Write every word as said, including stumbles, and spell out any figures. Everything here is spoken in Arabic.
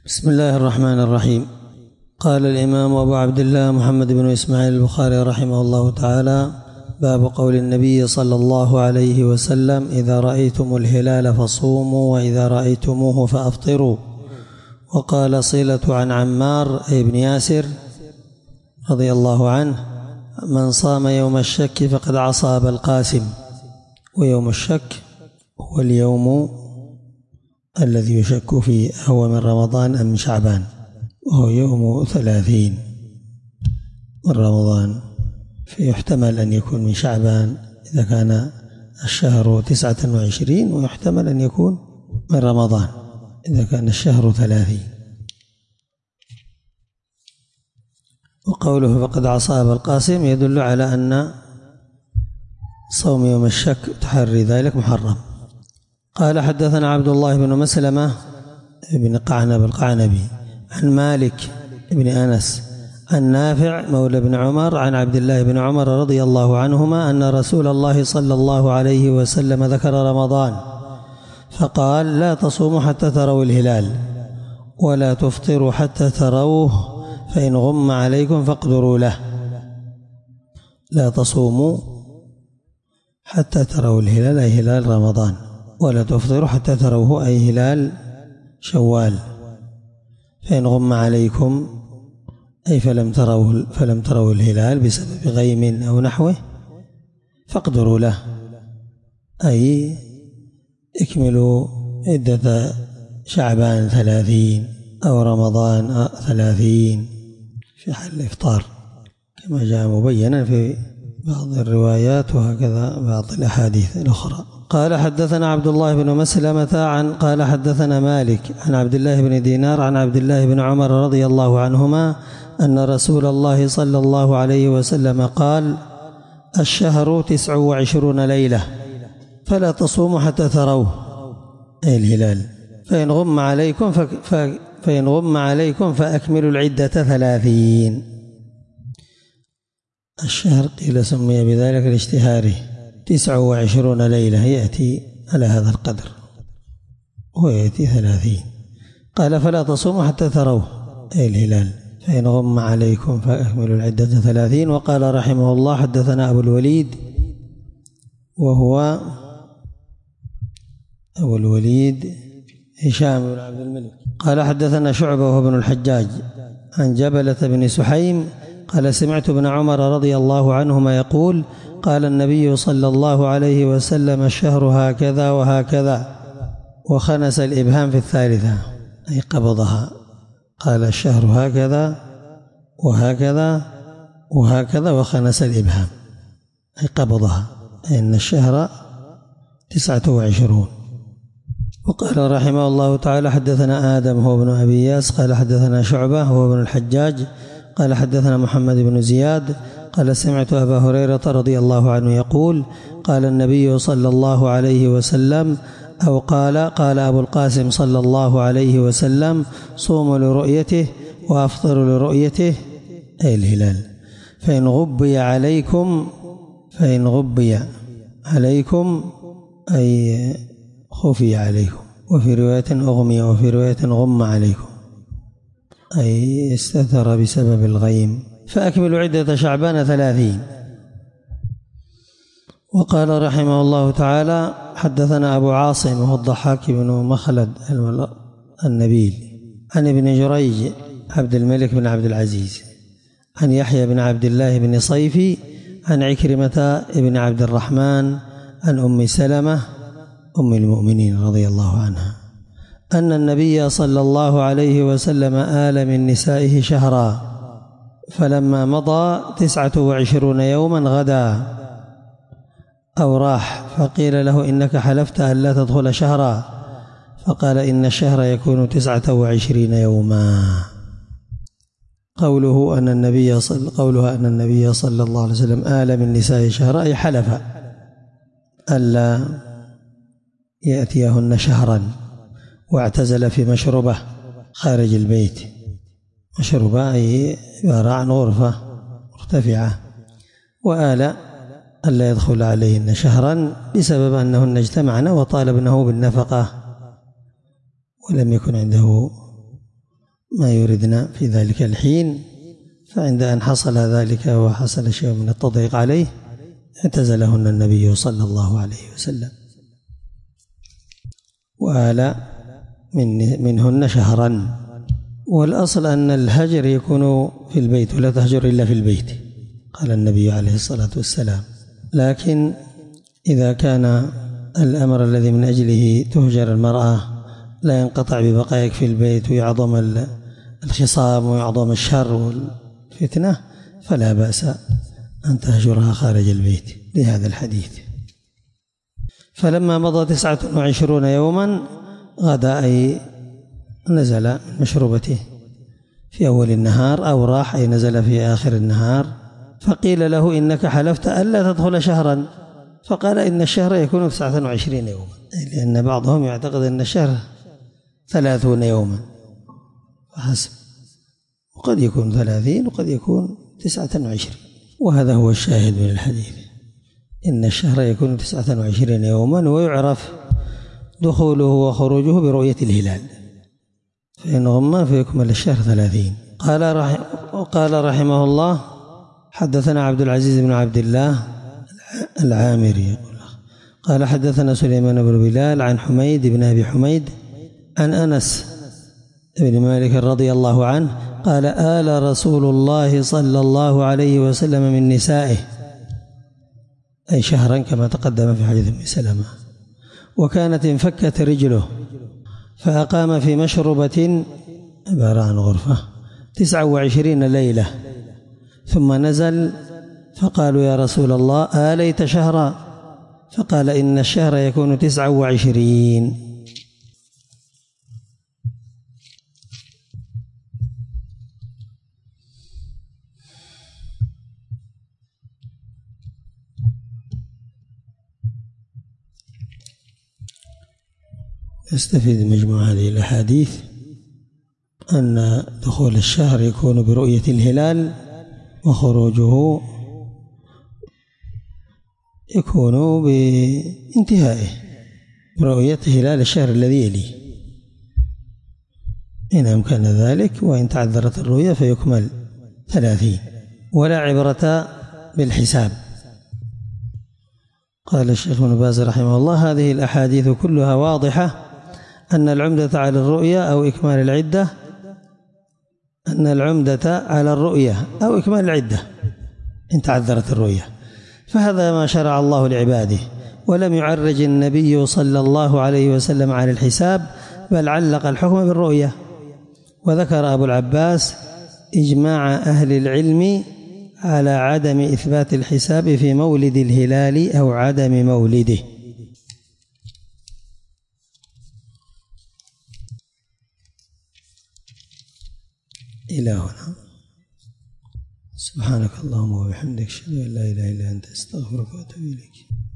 بسم الله الرحمن الرحيم. قال الإمام أبو عبد الله محمد بن إسماعيل البخاري رحمه الله تعالى: باب قول النبي صلى الله عليه وسلم: إذا رأيتم الهلال فصوموا وإذا رأيتموه فأفطروا. وقال صلة عن عمار أي بن ياسر رضي الله عنه: من صام يوم الشك فقد عصى أبا القاسم. ويوم الشك هو اليوم الذي يشك فيه هو من رمضان أم من شعبان، وهو يوم ثلاثين من رمضان، فيحتمل أن يكون من شعبان إذا كان الشهر تسعة وعشرين، ويحتمل أن يكون من رمضان إذا كان الشهر ثلاثين. وقوله فقد عصى أبا القاسم يدل على أن صوم يوم الشك تحري ذلك محرم. قال: حدثنا عبد الله بن مسلمة بن قعنب القعنبي عن مالك بن أنس عن نافع مولى بن عمر عن عبد الله بن عمر رضي الله عنهما أن رسول الله صلى الله عليه وسلم ذكر رمضان فقال: لا تصوموا حتى تروا الهلال ولا تفطروا حتى تروه، فإن غم عليكم فاقدروا له. لا تصوموا حتى تروا الهلال أي هلال رمضان، ولا تفطروا حتى تروه أي هلال شوال، فإن غم عليكم أي فلم تروا فلم تروا الهلال بسبب غيم أو نحوه فاقدروا له، أي اكملوا عدة شعبان ثلاثين أو رمضان ثلاثين في حال الإفطار، كما جاء مبينا في بعض الروايات وهكذا بعض الأحاديث الأخرى. قال: حدثنا عبد الله بن مسلمة عن قال حدثنا مالك عن عبد الله بن دينار عن عبد الله بن عمر رضي الله عنهما أن رسول الله صلى الله عليه وسلم قال: الشهر تسع وعشرون ليلة فلا تصوموا حتى تروه أي الهلال، فإن غم عليكم ف... ف... فإن غم عليكم فأكملوا العدة ثلاثين. الشهر قيل سمي بذلك لاشتهاره، تسع وعشرون ليلة يأتي على هذا القدر ويأتي ثلاثين. قال: فلا تصوموا حتى تروه أي الهلال، فإن غم عليكم فأكملوا العدة ثلاثين. وقال رحمه الله: حدثنا أبو الوليد وهو أبو الوليد هشام بن عبد الملك قال: حدثنا شعبة وهو ابن الحجاج عن جبلة بن سحيم قال: سمعت ابن عمر رضي الله عنهما يقول: قال النبي صلى الله عليه وسلم: الشهر هكذا وهكذا، وخنس الإبهام في الثالثة أي قبضها. قال: الشهر هكذا وهكذا وهكذا وخنس الإبهام أي قبضها، أي أن الشهر تسعة وعشرون. وقال رحمه الله تعالى: حدثنا آدم هو ابن أبي ياس قال: حدثنا شعبة هو ابن الحجاج قال: حدثنا محمد بن زياد قال: سمعت أبا هريرة رضي الله عنه يقول: قال النبي صلى الله عليه وسلم أو قال قال أبو القاسم صلى الله عليه وسلم: صوموا لرؤيته وأفطروا لرؤيته أي الهلال، فإن غبي عليكم فإن غبي عليكم أي خفي عليكم، وفي رواية أغمي وفي رواية غم عليكم أي استتر بسبب الغيم، فأكملوا عدة شعبان ثلاثين. وقال رحمه الله تعالى: حدثنا أبو عاصم وهو الضحاك بن مخلد النبيل عن ابن جريج عبد الملك بن عبد العزيز عن يحيى بن عبد الله بن صيفي عن عكرمة بن عبد الرحمن عن أم سلمة أم المؤمنين رضي الله عنها أن النبي صلى الله عليه وسلم آل من نسائه شهرا، فلما مضى تسعة وعشرون يوما غدا أو راح، فقيل له: إنك حلفت أن لا تدخل شهرا، فقال: إن الشهر يكون تسعة وعشرين يوما. قوله أن النبي صلى قولها أن النبي صلى الله عليه وسلم آل من نسائه شهرا أي حلف ألا يأتيهن شهرا، واعتزل في مشربه خارج البيت. مشربه أي عبارة عن غرفة مرتفعة، وآل ألا يدخل عليهن شهرا بسبب أنهن اجتمعن وطالبنه بالنفقة ولم يكن عنده ما يردنا في ذلك الحين، فعند أن حصل ذلك وحصل شيء من التضييق عليه اعتزلهن النبي صلى الله عليه وسلم وآل من منهن شهرا. والأصل أن الهجر يكون في البيت ولا تهجر إلا في البيت، قال النبي عليه الصلاة والسلام. لكن إذا كان الأمر الذي من أجله تهجر المرأة لا ينقطع ببقائك في البيت ويعظم الخصام ويعظم الشر والفتنة فلا بأس أن تهجرها خارج البيت لهذا الحديث. فلما مضى تسعة وعشرون يوما غدا أي نزل من مشروبته في أول النهار أو راح أي نزل في آخر النهار، فقيل له إنك حلفت ألا تدخل شهرا، فقال إن الشهر يكون تسعة وعشرين يوما، لأن بعضهم يعتقد أن الشهر ثلاثون يوما فحسب، وقد يكون ثلاثين وقد يكون تسعة وعشرين، وهذا هو الشاهد من الحديث، إن الشهر يكون تسعة وعشرين يوما ويعرف دخوله وخروجه برؤية الهلال، فإن غم فيكمل الشهر ثلاثين. قال رحمه, قال رحمه الله حدثنا عبد العزيز بن عبد الله العامري قال حدثنا سليمان بن بلال عن حميد بن أبي حميد عن أنس بن مالك رضي الله عنه قال آل رسول الله صلى الله عليه وسلم من نسائه، أي شهرا كما تقدم في حديث أم سلمة، وكانت انفكت رجله فأقام في مشربة عبارة عن غرفة تسعة وعشرين ليلة، ثم نزل فقالوا يا رسول الله آليت شهرا؟ فقال إن الشهر يكون تسعة وعشرين. يستفيد مجموع هذه الأحاديث أن دخول الشهر يكون برؤية الهلال وخروجه يكون بانتهائه برؤية هلال الشهر الذي يليه إن أمكن ذلك، وإن تعذرت الرؤية فيكمل ثلاثين، ولا عبرة بالحساب. قال الشيخ ابن باز رحمه الله هذه الأحاديث كلها واضحة أن العمدة على الرؤية أو إكمال العدة أن العمدة على الرؤية أو إكمال العدة إن تعذرت الرؤية، فهذا ما شرع الله لعباده، ولم يعرج النبي صلى الله عليه وسلم على الحساب، بل علق الحكم بالرؤية. وذكر أبو العباس إجماع أهل العلم على عدم إثبات الحساب في مولد الهلال أو عدم مولده. إلى هنا. سبحانك اللهم وبحمدك أشهد أن لا إله إلا أنت أستغفرك وأتوب إليك.